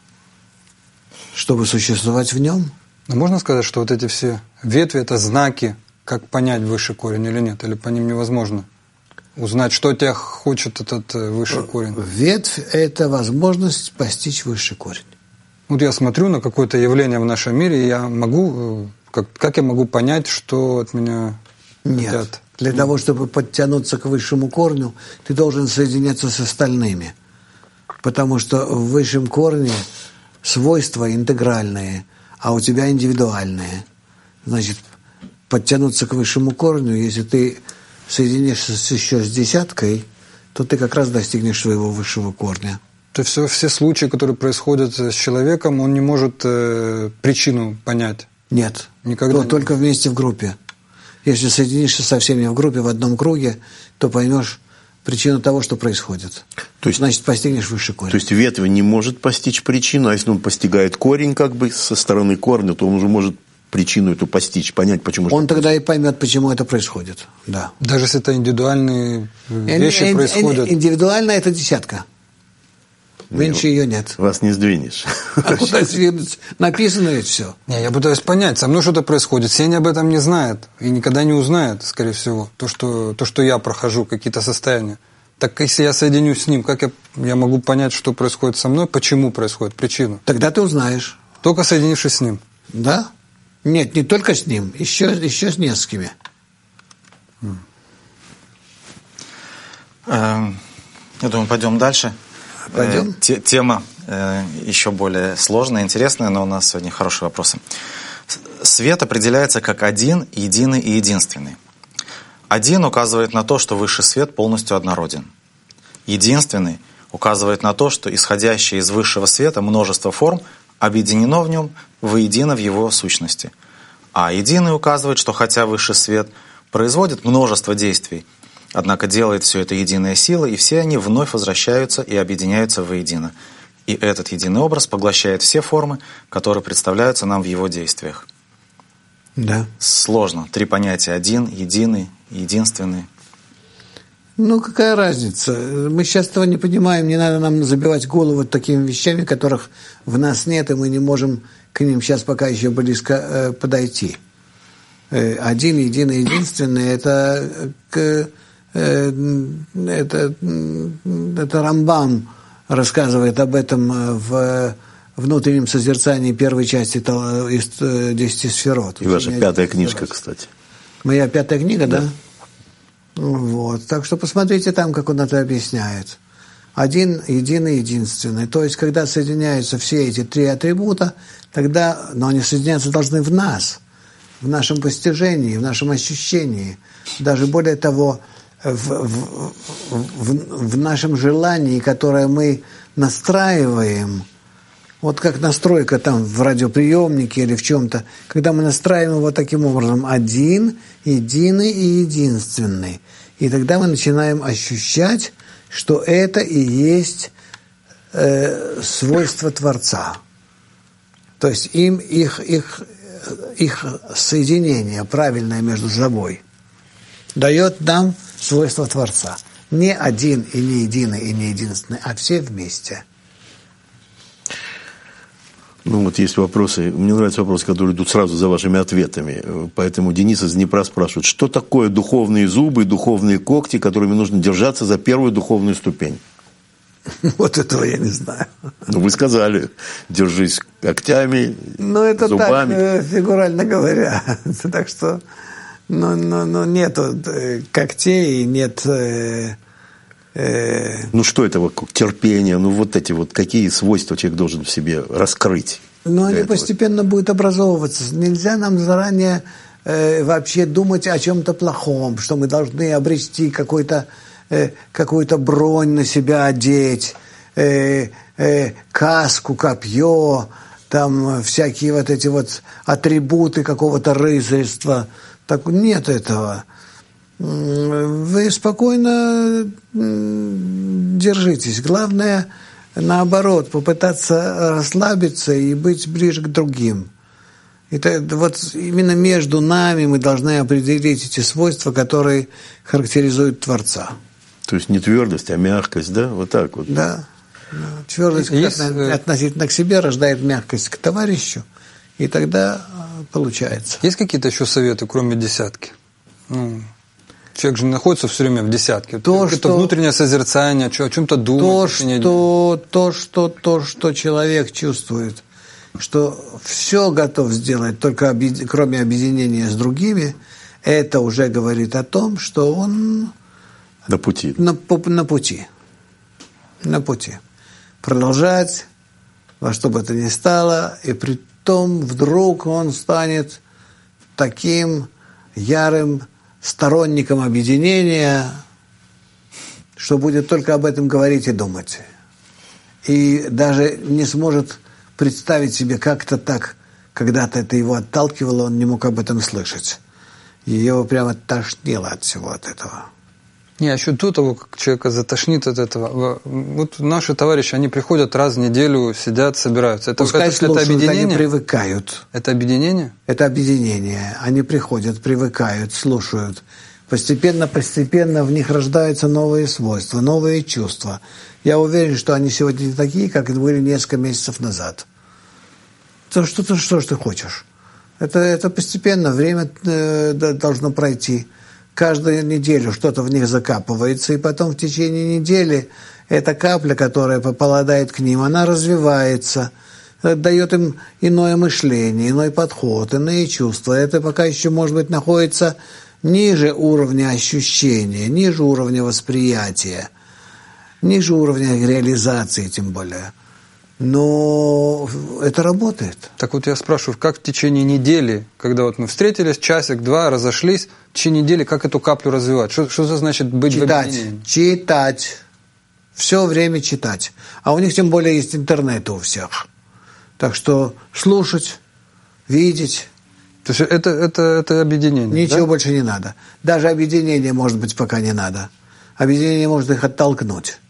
чтобы существовать в нем. Но можно сказать, что вот эти все ветви – это знаки, как понять высший корень или нет, или по ним невозможно узнать, что тебя хочет этот высший корень? Ветвь – это возможность постичь высший корень. Вот я смотрю на какое-то явление в нашем мире, и я могу, как я могу понять, что от меня Нет. хотят? Для того, чтобы подтянуться к высшему корню, ты должен соединяться с остальными. Потому что в высшем корне свойства интегральные, а у тебя индивидуальные. Значит, подтянуться к высшему корню, если ты соединишься еще с десяткой, то ты как раз достигнешь своего высшего корня. То есть все случаи, которые происходят с человеком, он не может причину понять? Нет. Никогда не... Только вместе в группе. Если соединишься со всеми в группе, в одном круге, то поймешь причину того, что происходит. То есть, значит, постигнешь высший корень. То есть ветвь не может постичь причину, а если он постигает корень как бы со стороны корня, то он уже может причину эту постичь, понять, почему. Он тогда и поймет, почему это происходит. Да. Даже если это индивидуальные вещи происходят. Индивидуально это десятка. Меньше ее нет. Вас не сдвинешь. А куда сдвинуть? Написано ведь все. Не, я пытаюсь понять, со мной что-то происходит. Сеня об этом не знает и никогда не узнает, скорее всего, то, что я прохожу, какие-то состояния. Так если я соединюсь с ним, как я могу понять, что происходит со мной, почему происходит, причину? Тогда ты узнаешь. Только соединившись с ним. Да? Нет, не только с ним, еще с несколькими. Я думаю, пойдем дальше. Пойдем. Тема еще более сложная, интересная, но у нас сегодня хорошие вопросы. Свет определяется как один, единый и единственный. Один указывает на то, что высший свет полностью однороден. Единственный указывает на то, что исходящее из высшего света множество форм объединено в нем воедино в его сущности. А единый указывает, что хотя высший свет производит множество действий, однако делает все это единая сила, и все они вновь возвращаются и объединяются воедино. И этот единый образ поглощает все формы, которые представляются нам в его действиях. Да. Сложно. 3 понятия. Один, единый, единственный. Ну, какая разница? Мы сейчас этого не понимаем, не надо нам забивать голову такими вещами, которых в нас нет, и мы не можем к ним сейчас пока еще близко подойти. Один, единый, единственный, это Рамбам рассказывает об этом в внутреннем созерцании первой части из 10 сферот. И ваша 5-я книжка, кстати. Моя 5-я книга, да? Вот. Так что посмотрите там, как он это объясняет. Один, единый, единственный. То есть, когда соединяются все эти 3 атрибута, тогда, но они соединяться должны в нас, в нашем постижении, в нашем ощущении. Даже более того, в нашем желании, которое мы настраиваем, вот как настройка там в радиоприемнике или в чем-то, когда мы настраиваем его таким образом, один, единый и единственный. И тогда мы начинаем ощущать, что это и есть свойство Творца. То есть их соединение правильное между собой дает нам свойство Творца. Не один и не единый и не единственный, а все вместе. Ну вот есть вопросы, мне нравятся вопросы, которые идут сразу за вашими ответами. Поэтому Денис из Днепра спрашивает, что такое духовные зубы, духовные когти, которыми нужно держаться за первую духовную ступень? Вот этого я не знаю. Ну, вы сказали, держись когтями, ну, это зубами. Так, фигурально говоря. Так что, нету когтей, нет... Ну, что это вот терпение, ну, вот эти вот, какие свойства человек должен в себе раскрыть? Но они постепенно будут образовываться. Нельзя нам заранее вообще думать о чем-то плохом, что мы должны обрести какую-то бронь на себя одеть, каску, копье, там всякие вот эти вот атрибуты какого-то рыцарства. Так нет этого. Вы спокойно держитесь. Главное, наоборот, попытаться расслабиться и быть ближе к другим. Это вот именно между нами мы должны определить эти свойства, которые характеризуют Творца. То есть не твердость, а мягкость, да? Вот так вот. Да. Твердость относительно к себе рождает мягкость к товарищу, и тогда получается. Есть какие-то еще советы, кроме десятки? Человек же находится все время в десятке. Это внутреннее созерцание, о чем-то думать. То, что человек чувствует, что все готов сделать, только кроме объединения с другими, это уже говорит о том, что он на пути. На пути. Продолжать во что бы то ни стало, и при том вдруг он станет таким ярым сторонником объединения, что будет только об этом говорить и думать. И даже не сможет представить себе как-то так, когда-то это его отталкивало, он не мог об этом слышать. И его прямо тошнило от всего от этого. Не, а еще до того, как человека затошнит от этого, вот наши товарищи, они приходят раз в неделю, сидят, собираются. Это объединение? Они привыкают. Это объединение? Это объединение. Они приходят, привыкают, слушают. Постепенно в них рождаются новые свойства, новые чувства. Я уверен, что они сегодня не такие, как были несколько месяцев назад. Что ж ты хочешь? Это постепенно, время должно пройти. Каждую неделю что-то в них закапывается, и потом в течение недели эта капля, которая попадает к ним, она развивается, дает им иное мышление, иной подход, иные чувства. Это пока еще, может быть, находится ниже уровня ощущения, ниже уровня восприятия, ниже уровня реализации тем более. Но это работает. Так вот я спрашиваю, как в течение недели, когда вот мы встретились, часик-два, разошлись, в течение недели, как эту каплю развивать? Что это значит быть в объединении? Читать. Все время читать. А у них тем более есть интернет у всех. Так что слушать, видеть. То есть это объединение? Ничего больше не надо. Даже объединение, может быть, пока не надо. Объединение может их оттолкнуть.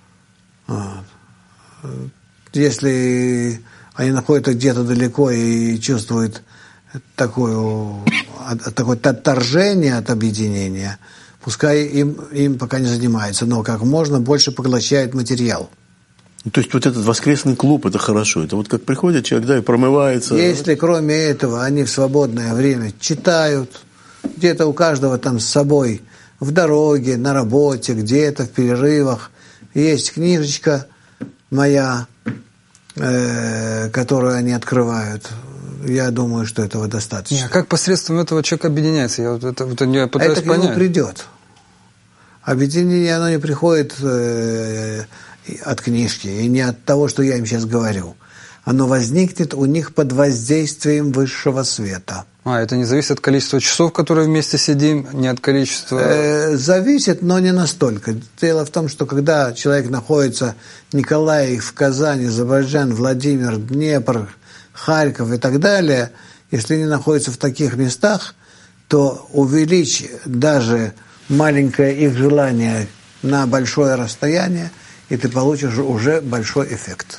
Если они находятся где-то далеко и чувствуют такое отторжение от объединения, пускай им пока не занимается, но как можно больше поглощает материал. То есть вот этот воскресный клуб, это хорошо. Это вот как приходит человек, да, и промывается. Если кроме этого они в свободное время читают, где-то у каждого там с собой в дороге, на работе, где-то в перерывах, есть книжечка моя, которую они открывают. Я думаю, что этого достаточно. А как посредством этого человек объединяется? Я пытаюсь это понять. к нему придет. Объединение, оно не приходит от книжки и не от того, что я им сейчас говорю. Оно возникнет у них под воздействием высшего света. Это не зависит от количества часов, которые вместе сидим, не от количества... Зависит, но не настолько. Дело в том, что когда человек находится в Николаеве, Казани, Азербайджан, Владимир, Днепр, Харьков и так далее, если они находятся в таких местах, то увеличь даже маленькое их желание на большое расстояние, и ты получишь уже большой эффект.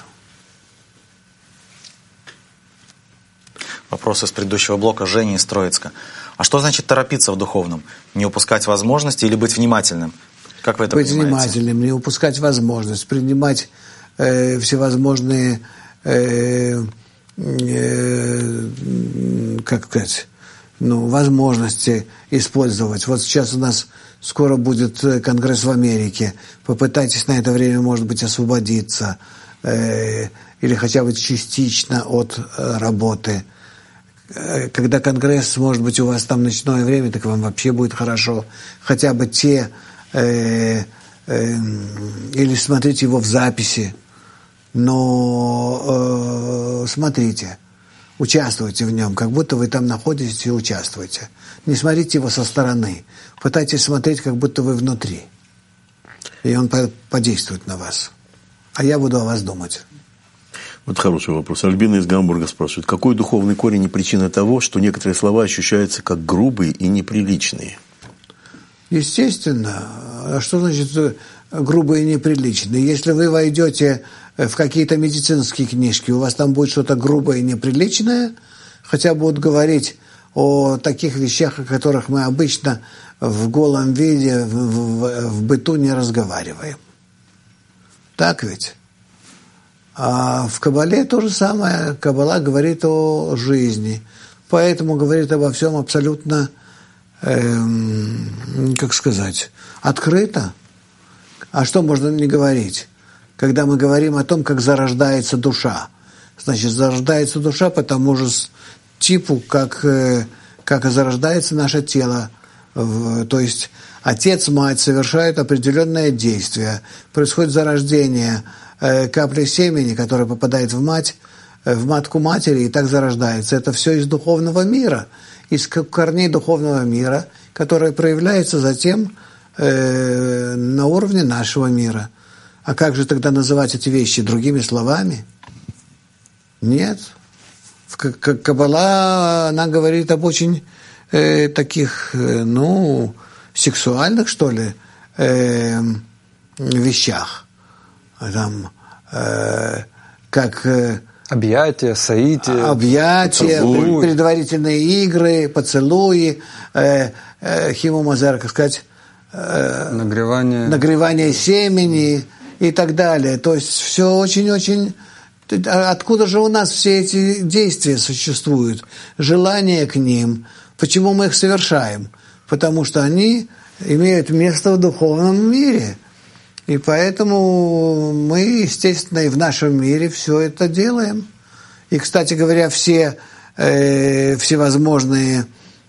Вопрос из предыдущего блока Жени из Троицка. А что значит торопиться в духовном? Не упускать возможности или быть внимательным? Как вы это понимаете? Быть внимательным, не упускать возможность, принимать всевозможные как сказать, возможности использовать. Вот сейчас у нас скоро будет конгресс в Америке. Попытайтесь на это время, может быть, освободиться или хотя бы частично от работы. Когда конгресс, может быть, у вас там ночное время, так вам вообще будет хорошо. Хотя бы или смотрите его в записи. Но смотрите, участвуйте в нем, как будто вы там находитесь и участвуете. Не смотрите его со стороны. Пытайтесь смотреть, как будто вы внутри. И он подействует на вас. А я буду о вас думать. Вот хороший вопрос. Альбина из Гамбурга спрашивает, какой духовный корень и причина того, что некоторые слова ощущаются как грубые и неприличные? Естественно. А что значит грубые и неприличные? Если вы войдете в какие-то медицинские книжки, у вас там будет что-то грубое и неприличное, хотя будут говорить о таких вещах, о которых мы обычно в голом виде, в быту не разговариваем. Так ведь? А в Кабале то же самое. Кабала говорит о жизни. Поэтому говорит обо всем абсолютно, открыто. А что можно не говорить? Когда мы говорим о том, как зарождается душа. Значит, зарождается душа по тому же типу, как и зарождается наше тело. То есть отец, мать совершают определенное действие. Происходит зарождение капли семени, которая попадает в матку матери, и так зарождается. Это все из духовного мира, из корней духовного мира, которые проявляются затем на уровне нашего мира. А как же тогда называть эти вещи другими словами? Нет. Каббала, она говорит об очень таких, сексуальных, что ли, вещах. Там, как объятия, соития, предварительные игры, поцелуи, химомазер, как сказать, нагревание семени и так далее. То есть все очень-очень... Откуда же у нас все эти действия существуют? Желание к ним. Почему мы их совершаем? Потому что они имеют место в духовном мире. И поэтому мы, естественно, и в нашем мире все это делаем. И, кстати говоря, все всевозможные,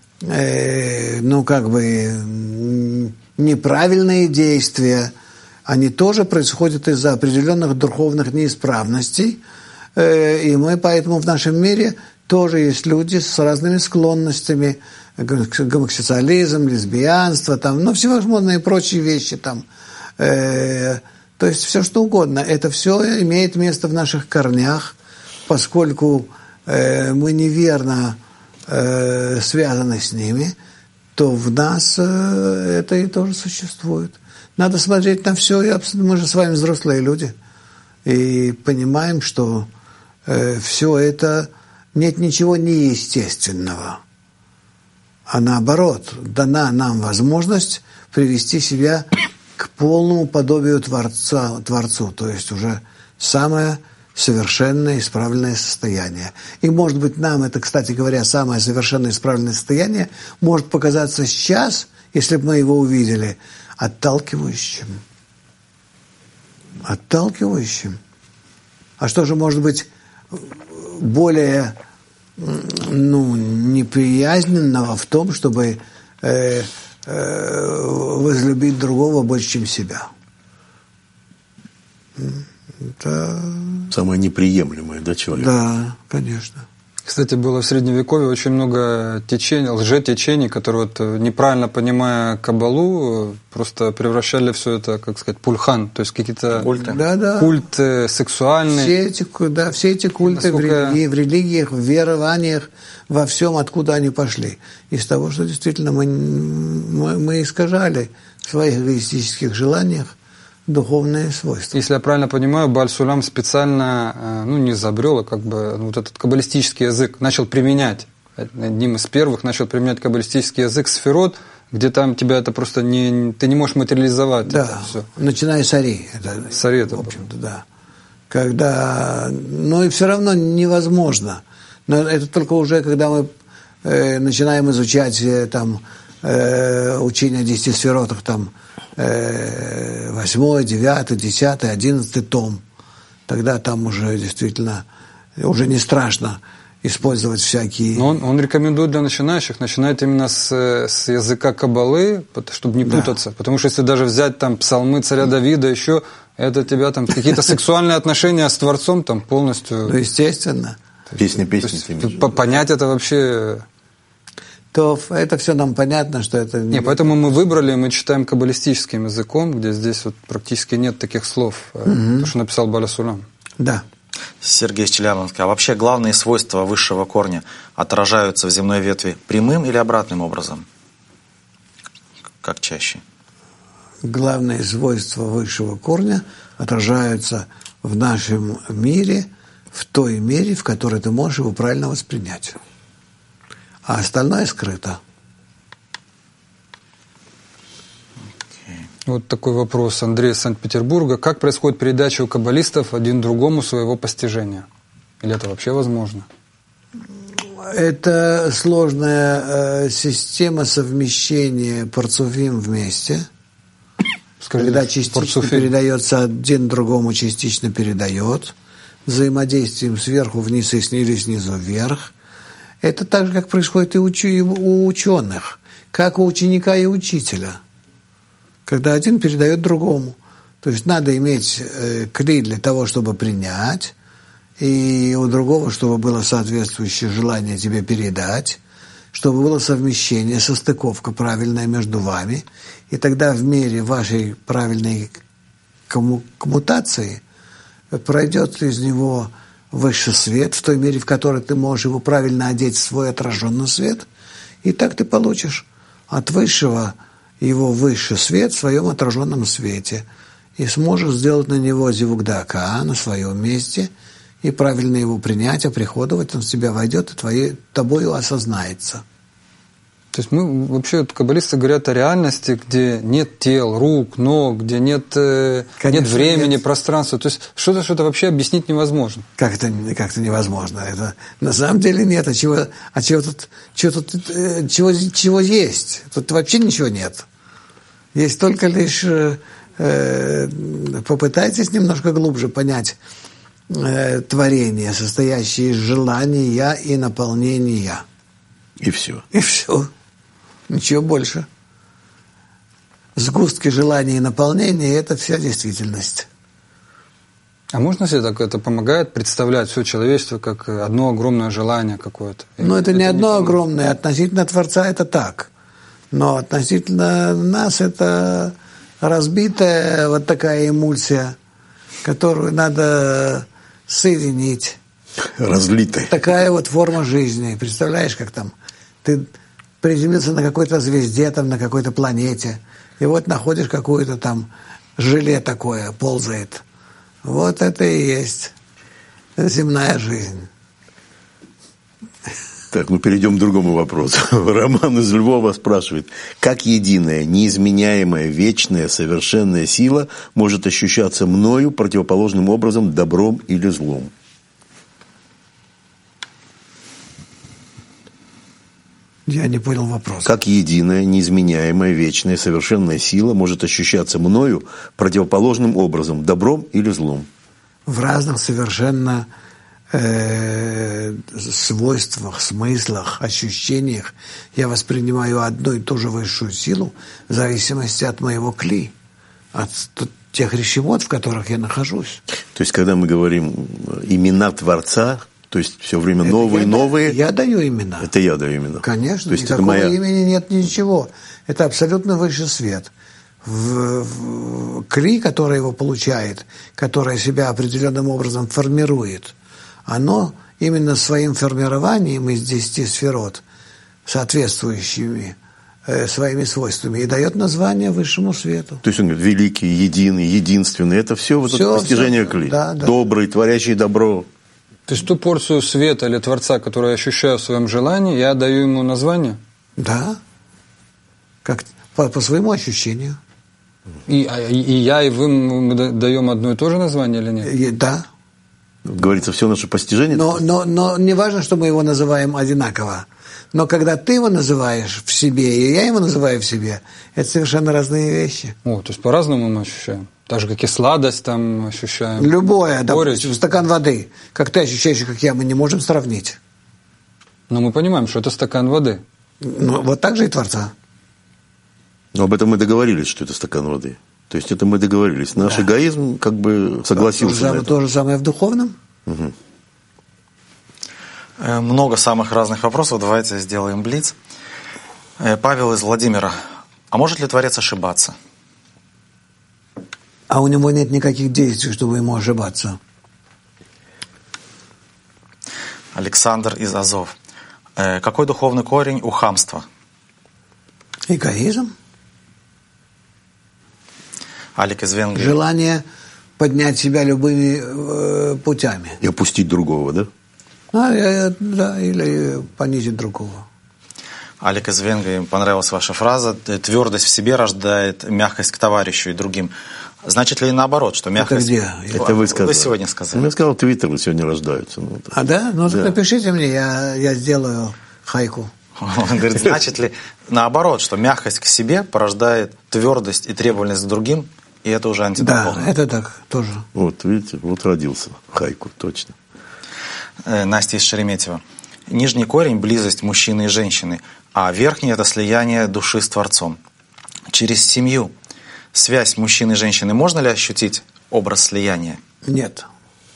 неправильные действия, они тоже происходят из-за определенных духовных неисправностей. И мы поэтому в нашем мире тоже есть люди с разными склонностями, гомосексуализм, лесбиянство, всевозможные прочие вещи там. То есть все что угодно. Это все имеет место в наших корнях, поскольку мы неверно связаны с ними, то в нас это и тоже существует. Надо смотреть на все, мы же с вами взрослые люди, и понимаем, что все это, нет ничего неестественного, а наоборот, дана нам возможность привести себя к полному подобию Творцу, то есть уже самое совершенное, исправленное состояние. И, может быть, нам это, кстати говоря, самое совершенное, исправленное состояние может показаться сейчас, если бы мы его увидели, отталкивающим. А что же может быть более неприязненного в том, чтобы возлюбить другого больше, чем себя? Это... Самое неприемлемое, человека? Да, конечно. Кстати, было в Средневековье очень много лжетечений, которые, неправильно понимая Каббалу, просто превращали все это, пульхан, то есть какие-то культы сексуальные. Все эти культы в религиях, в верованиях, во всем, откуда они пошли. Из того, что действительно мы искажали в своих эгоистических желаниях духовные свойства. Если я правильно понимаю, Бааль-Сулам специально не изобрел, этот каббалистический язык начал применять. Одним из первых начал применять каббалистический язык сферот, где там тебя это просто ты не можешь материализовать. Да, это все. Начиная с Ари. С Ари это в общем-то, да. Когда, но и все равно невозможно. Но это только уже, когда мы начинаем изучать там учение о 10 сферотах, там 8, 9, 10, 11 том. Тогда там уже действительно уже не страшно использовать всякие... Но он рекомендует для начинающих начинать именно с языка Каббалы, чтобы не путаться. Да. Потому что если даже взять там псалмы царя Давида, еще это тебя там какие-то сексуальные отношения с Творцом там полностью... Ну, естественно. Песня. Понять это вообще... То это все нам понятно, что это... Не, поэтому мы выбрали, мы читаем каббалистическим языком, где здесь вот практически нет таких слов, то, что написал Бааля Сулам. Да. Сергей Челябинский, а вообще главные свойства высшего корня отражаются в земной ветви прямым или обратным образом? Как чаще? Главные свойства высшего корня отражаются в нашем мире в той мере, в которой ты можешь его правильно воспринять. А остальное скрыто. Вот такой вопрос Андрей из Санкт-Петербурга. Как происходит передача у каббалистов один другому своего постижения? Или это вообще возможно? Это сложная система совмещения парцуфим вместе. Скажите, когда частично передается один другому, частично передает. Взаимодействием сверху вниз и снизу вверх. Это так же, как происходит и у ученых, как у ученика и учителя. Когда один передает другому. То есть надо иметь кли для того, чтобы принять, и у другого, чтобы было соответствующее желание тебе передать, чтобы было совмещение, состыковка правильная между вами, и тогда в мере вашей правильной коммутации пройдет из него высший свет, в той мере, в которой ты можешь его правильно одеть в свой отраженный свет, и так ты получишь от высшего его высший свет в своем отраженном свете, и сможешь сделать на него зивугдака на своем месте, и правильно его принять, оприходовать, он в тебя войдет, и тобою осознается. То есть мы вообще, каббалисты говорят о реальности, где нет тел, рук, ног, где нет времени, нет пространства. То есть что-то вообще объяснить невозможно. Как-то невозможно. Это на самом деле нет. Чего есть? Тут вообще ничего нет. Есть только лишь попытайтесь немножко глубже понять творение, состоящее из желания и наполнения. И все. И все. Ничего больше. Сгустки желания и наполнения – это вся действительность. А можно себе так это помогает представлять все человечество как одно огромное желание какое-то? Ну, это не одно огромное. Относительно Творца это так. Но относительно нас это разбитая вот такая эмульсия, которую надо соединить. Разлитая. Такая вот форма жизни. Представляешь, как там ты приземлился на какой-то звезде, там, на какой-то планете, и вот находишь какое-то там желе такое, ползает. Вот это и есть земная жизнь. Так, мы перейдем к другому вопросу. Роман из Львова спрашивает, как единая, неизменяемая, вечная, совершенная сила может ощущаться мною противоположным образом добром или злом? Я не понял вопрос. Как единая, неизменяемая, вечная, совершенная сила может ощущаться мною противоположным образом, добром или злом? В разных совершенно свойствах, смыслах, ощущениях я воспринимаю одну и ту же высшую силу в зависимости от моего кли, от тех решимот, в которых я нахожусь. То есть, когда мы говорим имена Творца, то есть все время это новые, новые. Я даю имена. Это я даю имена. Конечно, то есть никакого это моя... имени нет ничего. Это абсолютно высший свет. В кли, который его получает, которое себя определенным образом формирует, оно именно своим формированием из 10 сферот, соответствующими своими свойствами, и дает название высшему свету. То есть он говорит, великий, единый, единственный. Это все вот это постижение кли. Да, да. Добрый, творящий добро. То есть ту порцию света или Творца, которую я ощущаю в своем желании, я даю ему название? Да. Как по своему ощущению. И я, и вы, мы даем одно и то же название или нет? Да. Говорится, все наше постижение. Но не важно, что мы его называем одинаково. Но когда ты его называешь в себе, и я его называю в себе, это совершенно разные вещи. То есть по-разному мы ощущаем. Так же, как и сладость там ощущаем. Любое, допустим, стакан воды. Как ты ощущаешь, как я, мы не можем сравнить. Но мы понимаем, что это стакан воды. Вот так же и Творца. Но об этом мы договорились, что это стакан воды. То есть это мы договорились. Наш эгоизм как бы согласился на это. То же самое в духовном. Угу. Много самых разных вопросов. Давайте сделаем блиц. Павел из Владимира. А может ли Творец ошибаться? А у него нет никаких действий, чтобы ему ошибаться. Александр из Азов. Какой духовный корень у хамства? Эгоизм. Алик из Венгрии. Желание поднять себя любыми путями. И опустить другого, да? Да, или понизить другого. Алик из Венгрии, понравилась ваша фраза. Твердость в себе рождает мягкость к товарищу и другим. Значит ли наоборот, что мягкость... Это где? Это вы сказали. Вы сегодня сказали. Я сказал, Твиттер сегодня рождаются. Да? Ну, так напишите мне, я сделаю хайку. Он говорит, значит ли наоборот, что мягкость к себе порождает твердость и требовательность к другим, и это уже антидуховно. Да, это так тоже. Вот, видите, вот родился хайку, точно. Настя из Шереметьево. Нижний корень – близость мужчины и женщины, а верхний – это слияние души с Творцом. Через семью связь мужчины и женщины можно ли ощутить образ слияния? Нет.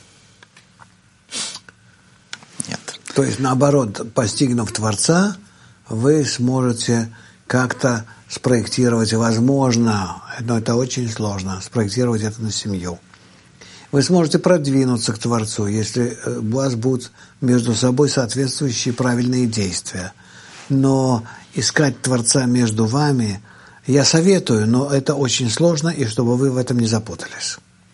Нет. То есть, наоборот, постигнув Творца, вы сможете как-то спроектировать, возможно, но это очень сложно, спроектировать это на семью. Вы сможете продвинуться к Творцу, если у вас будут между собой соответствующие правильные действия. Но искать Творца между вами я советую, но это очень сложно, и чтобы вы в этом не запутались.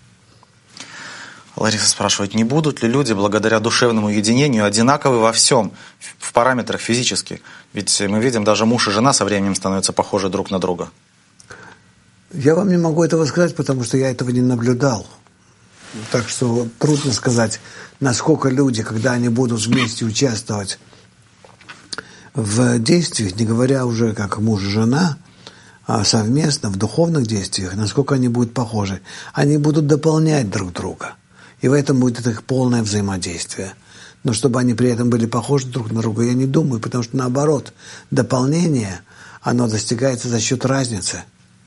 Лариса спрашивает, не будут ли люди благодаря душевному единению одинаковы во всем, в параметрах физически? Ведь мы видим, даже муж и жена со временем становятся похожи друг на друга. Я вам не могу этого сказать, потому что я этого не наблюдал. Так что трудно сказать, насколько люди, когда они будут вместе участвовать в действиях, не говоря уже как муж и жена, а совместно в духовных действиях, насколько они будут похожи. Они будут дополнять друг друга. И в этом будет их полное взаимодействие. Но чтобы они при этом были похожи друг на друга, я не думаю, потому что наоборот, дополнение, оно достигается за счет разницы,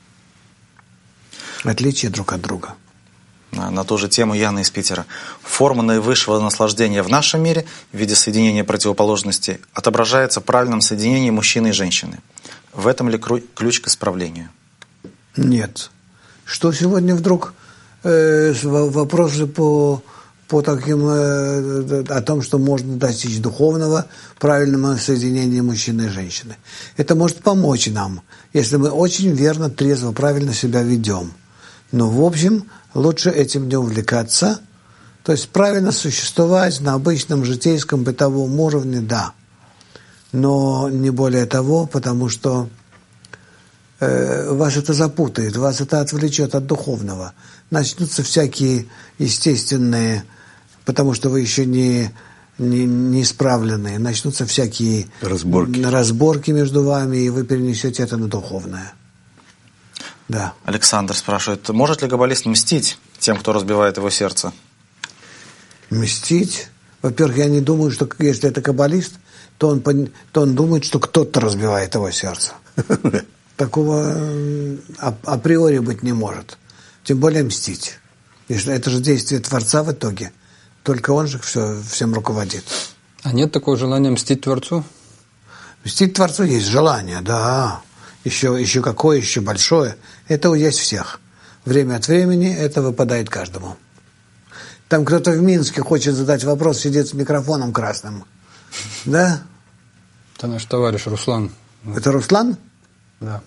отличия друг от друга. На ту же тему Яна из Питера. Форма наивысшего наслаждения в нашем мире в виде соединения противоположностей отображается в правильном соединении мужчины и женщины. В этом ли ключ к исправлению? Нет. Что сегодня вдруг вопросы по таким, о том, что можно достичь духовного правильного соединения мужчины и женщины. Это может помочь нам, если мы очень верно, трезво, правильно себя ведем. Но в общем лучше этим не увлекаться, то есть правильно существовать на обычном житейском бытовом уровне, да, но не более того, потому что вас это запутает, вас это отвлечет от духовного. Начнутся всякие естественные, потому что вы еще не исправленные, начнутся всякие разборки между вами, и вы перенесете это на духовное. Да. Александр спрашивает, может ли каббалист мстить тем, кто разбивает его сердце? Мстить? Во-первых, я не думаю, что если это каббалист, то он думает, что кто-то разбивает его сердце. Такого априори быть не может. Тем более мстить. Это же действие Творца в итоге. Только он же всем руководит. А нет такого желания мстить Творцу? Мстить Творцу есть желание, да. Еще какое, еще большое. Это есть всех. Время от времени это выпадает каждому. Там кто-то в Минске хочет задать вопрос, сидит с микрофоном красным. Да? Это наш товарищ Руслан. Это Руслан? Да.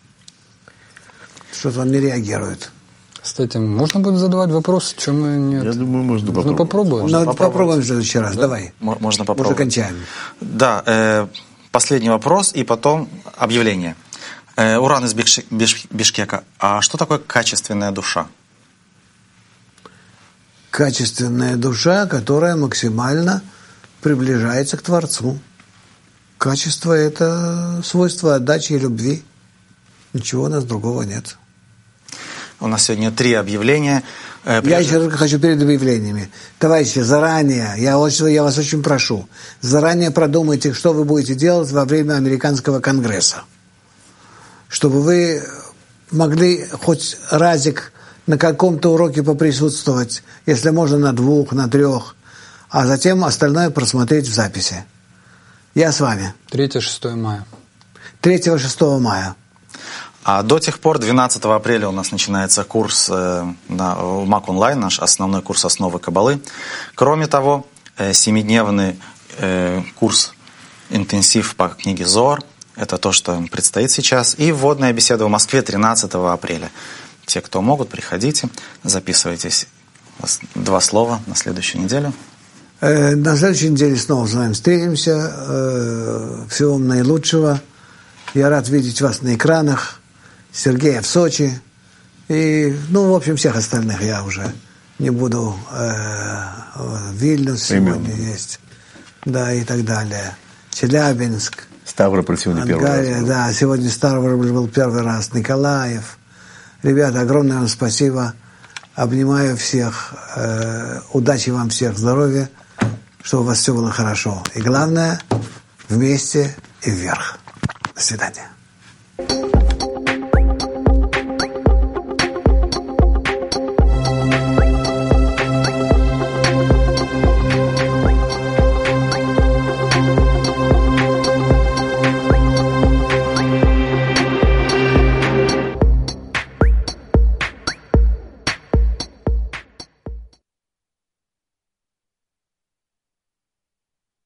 Что-то он не реагирует. Кстати, можно будет задавать вопрос, чем мы нет? Я думаю, можно попробовать. Попробуем в следующий раз, да? Давай. Можно попробовать. Уже кончаем. Да, последний вопрос и потом объявление. Уран из Бишкека. А что такое качественная душа? качественная душа, которая максимально приближается к Творцу. Качество – это свойство отдачи и любви. Ничего у нас другого нет. У нас сегодня 3 объявления. Я еще хочу перед объявлениями. Товарищи, заранее, я вас очень прошу, заранее продумайте, что вы будете делать во время американского конгресса. Чтобы вы могли хоть разик на каком-то уроке поприсутствовать, если можно на 2, на 3, а затем остальное просмотреть в записи. Я с вами. 3-6 мая. 3-6 мая. А до тех пор, 12 апреля у нас начинается курс на МАК онлайн, наш основной курс «Основы Каббалы». Кроме того, 7-дневный курс «Интенсив» по книге Зоар. Это то, что предстоит сейчас. И вводная беседа в Москве 13 апреля. Те, кто могут, приходите, записывайтесь. 2 слова на следующую неделю. На следующей неделе снова с вами встретимся. Всего вам наилучшего. Я рад видеть вас на экранах. Сергея в Сочи. И, в общем, всех остальных я уже не буду. Вильнюс сегодня есть. Да, и так далее. Челябинск. Ставрополь сегодня первый раз. Да, сегодня Ставрополь был первый раз. Николаев. Ребята, огромное вам спасибо. Обнимаю всех. Удачи вам всех, здоровья. Чтобы у вас все было хорошо. И главное, вместе и вверх. До свидания.